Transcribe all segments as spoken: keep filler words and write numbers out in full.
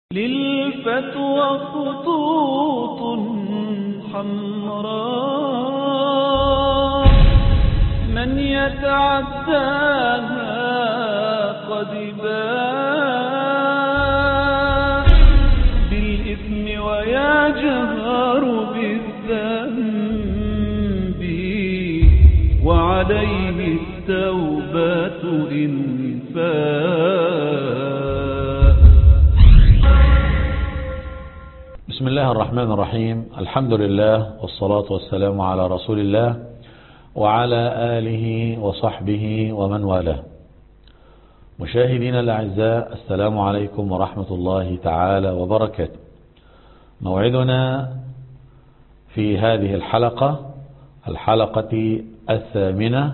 للفتوى خطوط حمراء من يتعداها قد باء بالإثم ويجهر بالذنب وعليه التوبة إن فاء. بسم الله الرحمن الرحيم. الحمد لله والصلاة والسلام على رسول الله وعلى آله وصحبه ومن والاه. مشاهدينا الأعزاء، السلام عليكم ورحمة الله تعالى وبركاته. موعدنا في هذه الحلقة الحلقة الثامنة،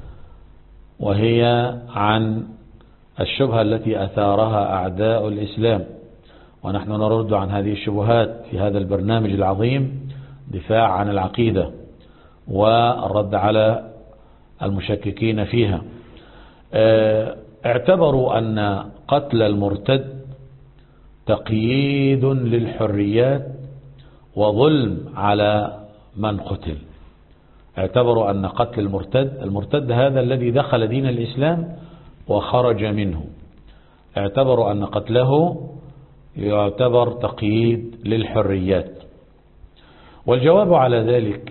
وهي عن الشبهة التي أثارها أعداء الإسلام، ونحن نرد عن هذه الشبهات في هذا البرنامج العظيم، دفاع عن العقيدة والرد على المشككين فيها. اعتبروا أن قتل المرتد تقييد للحريات وظلم على من قتل. اعتبروا أن قتل المرتد المرتد هذا الذي دخل دين الإسلام وخرج منه، اعتبروا أن قتله يعتبر تقييد للحريات. والجواب على ذلك: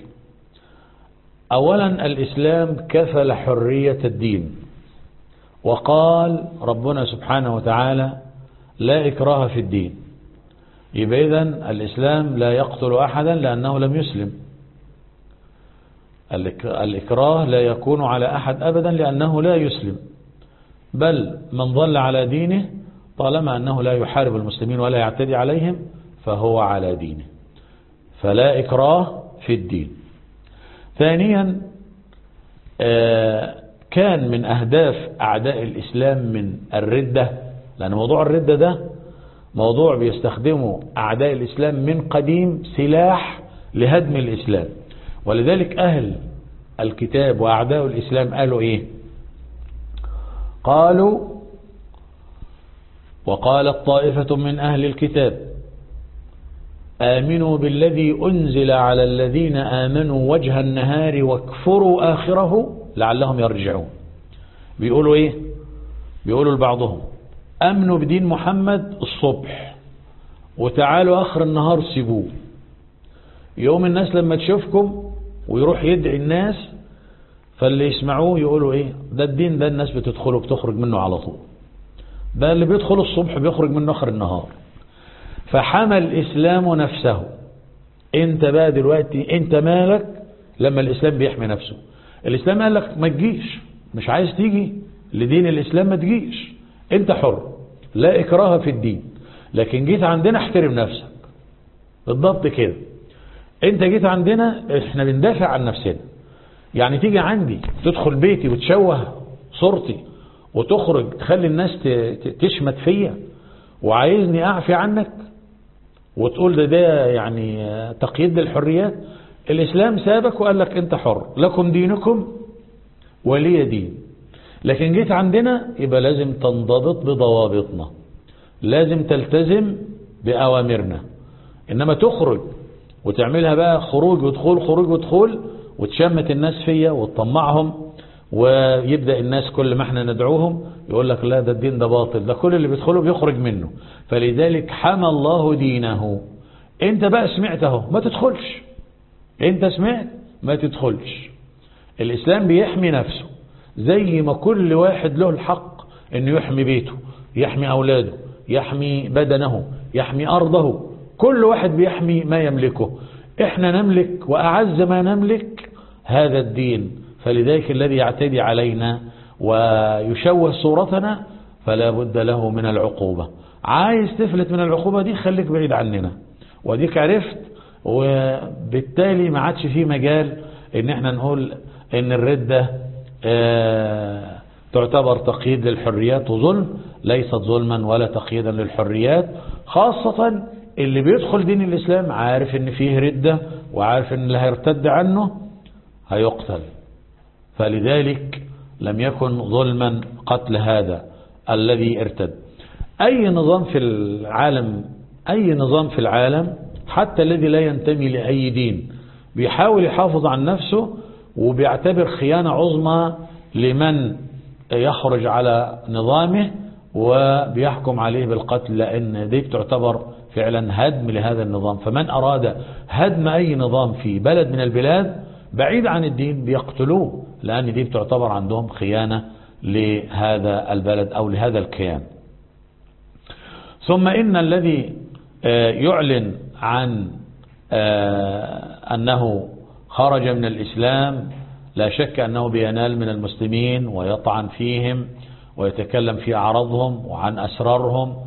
أولا، الإسلام كفل حرية الدين، وقال ربنا سبحانه وتعالى: لا إكراه في الدين. يبقى إذن الإسلام لا يقتل أحدا لأنه لم يسلم. الإكراه لا يكون على أحد أبدا لأنه لا يسلم، بل من ظل على دينه طالما أنه لا يحارب المسلمين ولا يعتدي عليهم فهو على دينه، فلا إكراه في الدين. ثانيا، كان من أهداف أعداء الإسلام من الردة، لأن موضوع الردة ده موضوع بيستخدمه أعداء الإسلام من قديم، سلاح لهدم الإسلام. ولذلك أهل الكتاب وأعداء الإسلام قالوا إيه؟ قالوا: وقالت طائفة من أهل الكتاب آمنوا بالذي أنزل على الذين آمنوا وجه النهار واكفروا آخره لعلهم يرجعون. بيقولوا إيه؟ بيقولوا لبعضهم: أمنوا بدين محمد الصبح وتعالوا آخر النهار سيبوه. يوم الناس لما تشوفكم ويروح يدعي الناس فاللي يسمعوه يقولوا إيه؟ ده الدين ده الناس بتدخله بتخرج منه على طول، ده اللي بيدخل الصبح بيخرج منه آخر النهار. فحمى الإسلام نفسه. انت بقى دلوقتي انت مالك لما الإسلام بيحمي نفسه؟ الإسلام قال لك ما تجيش، مش عايز تيجي لدين الإسلام ما تجيش، انت حر، لا إكراه في الدين. لكن جيت عندنا احترم نفسك. بالضبط كده، انت جيت عندنا احنا بندافع عن نفسنا. يعني تيجي عندي تدخل بيتي وتشوه صورتي وتخرج تخلي الناس تشمت فيا وعايزني أعفي عنك وتقول ده ده يعني تقييد للحريات؟ الإسلام سابك وقال لك أنت حر، لكم دينكم ولي دين. لكن جيت عندنا يبقى لازم تنضبط بضوابطنا، لازم تلتزم بأوامرنا. إنما تخرج وتعملها بقى خروج ودخول خروج ودخول وتشمت الناس فيا وتطمعهم، ويبدأ الناس كل ما احنا ندعوهم يقول لك لا ده الدين ده باطل، ده كل اللي بيدخله بيخرج منه. فلذلك حمى الله دينه. انت بقى سمعت اهو ما تدخلش، انت سمعت ما تدخلش. الإسلام بيحمي نفسه زي ما كل واحد له الحق انه يحمي بيته، يحمي أولاده، يحمي بدنه، يحمي أرضه. كل واحد بيحمي ما يملكه. احنا نملك وأعز ما نملك هذا الدين. فلذلك الذي يعتدي علينا ويشوه صورتنا فلا بد له من العقوبة. عايز تفلت من العقوبة دي خليك بعيد عننا، وديك عرفت. وبالتالي ما عادش فيه مجال ان احنا نقول ان الردة اه تعتبر تقييد للحريات وظلم. ليست ظلما ولا تقييدا للحريات، خاصة اللي بيدخل دين الإسلام عارف ان فيه ردة وعارف ان اللي هيرتد عنه هيقتل. فلذلك لم يكن ظلما قتل هذا الذي ارتد. أي نظام في العالم أي نظام في العالم حتى الذي لا ينتمي لأي دين بيحاول يحافظ عن نفسه، وبيعتبر خيانة عظمى لمن يخرج على نظامه وبيحكم عليه بالقتل، لأن دي تعتبر فعلا هدم لهذا النظام. فمن أراد هدم أي نظام في بلد من البلاد بعيد عن الدين بيقتلوه، لأن دي تعتبر عندهم خيانة لهذا البلد أو لهذا الكيان. ثم إن الذي يعلن عن أنه خرج من الإسلام لا شك أنه بينال من المسلمين ويطعن فيهم ويتكلم في أعراضهم وعن أسرارهم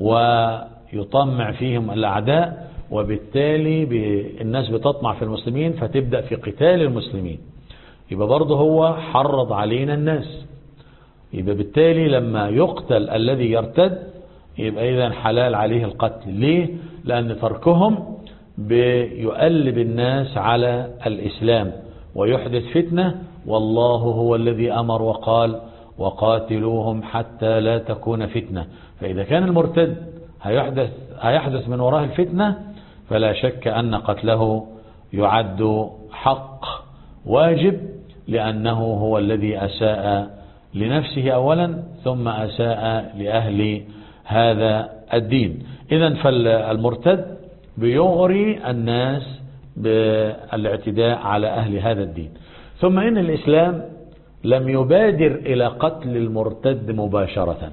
ويطمع فيهم الأعداء، وبالتالي الناس بتطمع في المسلمين فتبدأ في قتال المسلمين. يبقى برضه هو حرض علينا الناس، يبقى بالتالي لما يقتل الذي يرتد يبقى إذن حلال عليه القتل. ليه؟ لأن تركهم بيؤلب الناس على الإسلام ويحدث فتنة، والله هو الذي أمر وقال وقاتلوهم حتى لا تكون فتنة. فإذا كان المرتد هيحدث, هيحدث من وراء الفتنة فلا شك أن قتله يعد حق واجب، لأنه هو الذي أساء لنفسه أولا ثم أساء لأهل هذا الدين. إذن فالمرتد بيغري الناس بالاعتداء على أهل هذا الدين. ثم إن الإسلام لم يبادر إلى قتل المرتد مباشرة.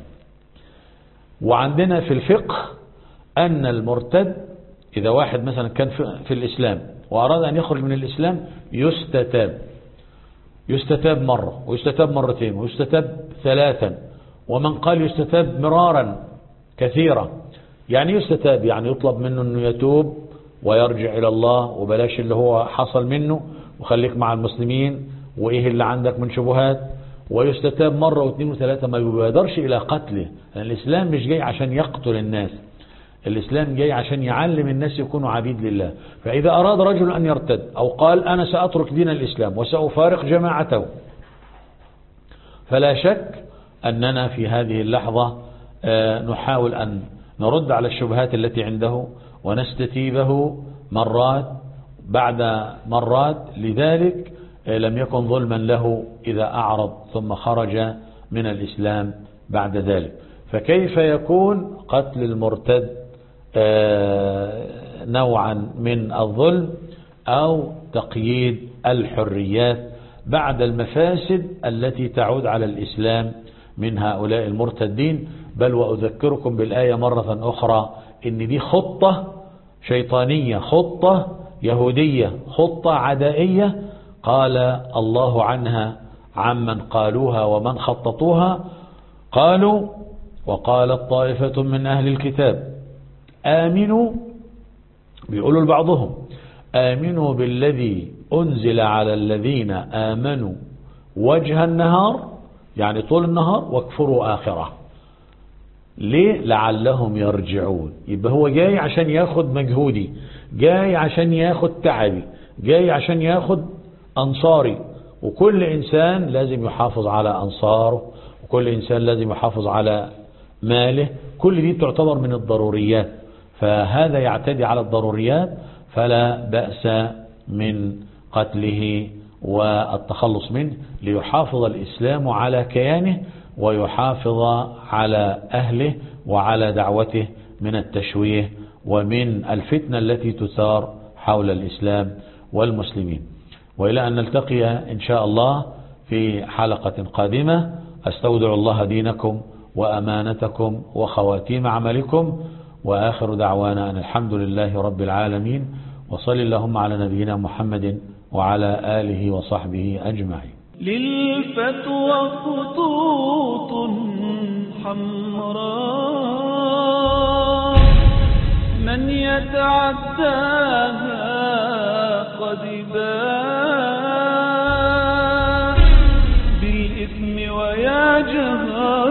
وعندنا في الفقه أن المرتد إذا واحد مثلا كان في الإسلام وأراد أن يخرج من الإسلام يستتاب يستتاب مرة ويستتاب مرتين ويستتاب ثلاثا، ومن قال يستتاب مرارا كثيرا. يعني يستتاب يعني يطلب منه أنه يتوب ويرجع إلى الله وبلاش اللي هو حصل منه وخليك مع المسلمين وإيه اللي عندك من شبهات. ويستتاب مرة واثنين وثلاثة، ما يبادرش إلى قتله، لأن الإسلام مش جاي عشان يقتل الناس، الإسلام جاي عشان يعلم الناس يكونوا عبيد لله. فإذا أراد رجل أن يرتد أو قال أنا سأترك دين الإسلام وسأفارق جماعته، فلا شك أننا في هذه اللحظة نحاول أن نرد على الشبهات التي عنده ونستتيبه مرات بعد مرات. لذلك لم يكن ظلما له إذا أعرض ثم خرج من الإسلام بعد ذلك. فكيف يكون قتل المرتد نوعا من الظلم أو تقييد الحريات بعد المفاسد التي تعود على الإسلام من هؤلاء المرتدين؟ بل وأذكركم بالآية مرة أخرى إن دي خطة شيطانية، خطة يهودية، خطة عدائية قال الله عنها عمن قالوها ومن خططوها. قالوا وقالت طائفة من أهل الكتاب آمنوا، بيقولوا لبعضهم آمنوا بالذي أنزل على الذين آمنوا وجه النهار، يعني طول النهار، واكفروا آخره. ليه؟ لعلهم يرجعون. يبقى هو جاي عشان ياخد مجهودي، جاي عشان ياخد تعبي، جاي عشان ياخد أنصاري. وكل إنسان لازم يحافظ على أنصاره، وكل إنسان لازم يحافظ على ماله. كل دي تعتبر من الضروريات، فهذا يعتدي على الضروريات فلا بأس من قتله والتخلص منه، ليحافظ الإسلام على كيانه ويحافظ على أهله وعلى دعوته من التشويه ومن الفتنة التي تثار حول الإسلام والمسلمين. وإلى أن نلتقي إن شاء الله في حلقة قادمة، أستودع الله دينكم وأمانتكم وخواتيم عملكم، وآخر دعوانا أن الحمد لله رب العالمين، وصل اللهم على نبينا محمد وعلى آله وصحبه أجمعين. للفتوى خطوط حمراء من يتعداها قد باء بالإثم ويجهر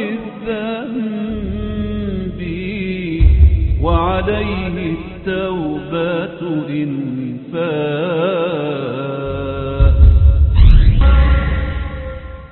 بالذنب، وعليه التوبة إن فات